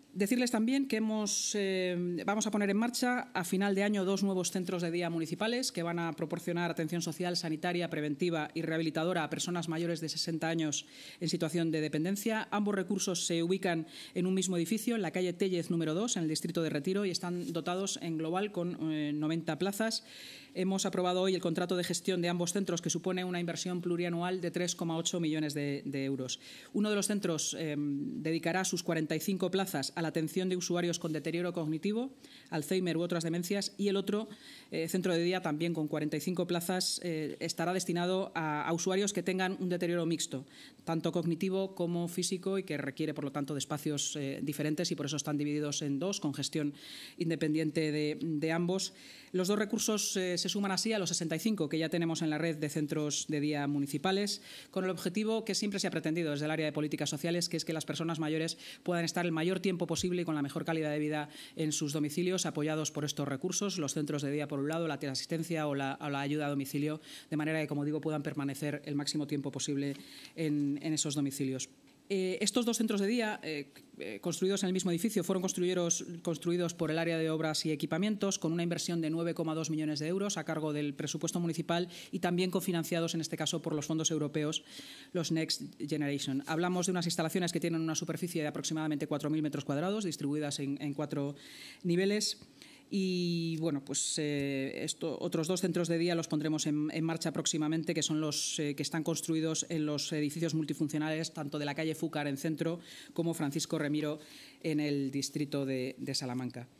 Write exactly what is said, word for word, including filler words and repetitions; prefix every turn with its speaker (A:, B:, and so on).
A: Decirles también que hemos, eh, vamos a poner en marcha a final de año dos nuevos centros de día municipales que van a proporcionar atención social, sanitaria, preventiva y rehabilitadora a personas mayores de sesenta años en situación de dependencia. Ambos recursos se ubican en un mismo edificio, en la calle Téllez número dos, en el distrito de Retiro, y están dotados en global con eh, noventa plazas. Hemos aprobado hoy el contrato de gestión de ambos centros, que supone una inversión plurianual de tres coma ocho millones de, de euros. Uno de los centros eh, dedicará sus cuarenta y cinco plazas a la atención de usuarios con deterioro cognitivo, Alzheimer u otras demencias, y el otro, eh, centro de día, también con cuarenta y cinco plazas, eh, estará destinado a, a usuarios que tengan un deterioro mixto, tanto cognitivo como físico, y que requiere, por lo tanto, de espacios eh, diferentes, y por eso están divididos en dos, con gestión independiente de, de ambos. Los dos recursos eh, se suman así a los sesenta y cinco que ya tenemos en la red de centros de día municipales, con el objetivo que siempre se ha pretendido desde el área de políticas sociales, que es que las personas mayores puedan estar el mayor tiempo posible y con la mejor calidad de vida en sus domicilios, apoyados por estos recursos, los centros de día por un lado, la teleasistencia o la, o la ayuda a domicilio, de manera que, como digo, puedan permanecer el máximo tiempo posible en, en esos domicilios. Eh, estos dos centros de día, eh, eh, construidos en el mismo edificio, fueron construidos, construidos por el área de obras y equipamientos, con una inversión de nueve coma dos millones de euros a cargo del presupuesto municipal, y también cofinanciados, en este caso, por los fondos europeos, los Next Generation. Hablamos de unas instalaciones que tienen una superficie de aproximadamente cuatro mil metros cuadrados, distribuidas en, en cuatro niveles. Y bueno, pues eh, esto, otros dos centros de día los pondremos en, en marcha próximamente, que son los eh, que están construidos en los edificios multifuncionales, tanto de la calle Fúcar en centro como Francisco Remiro en el distrito de, de Salamanca.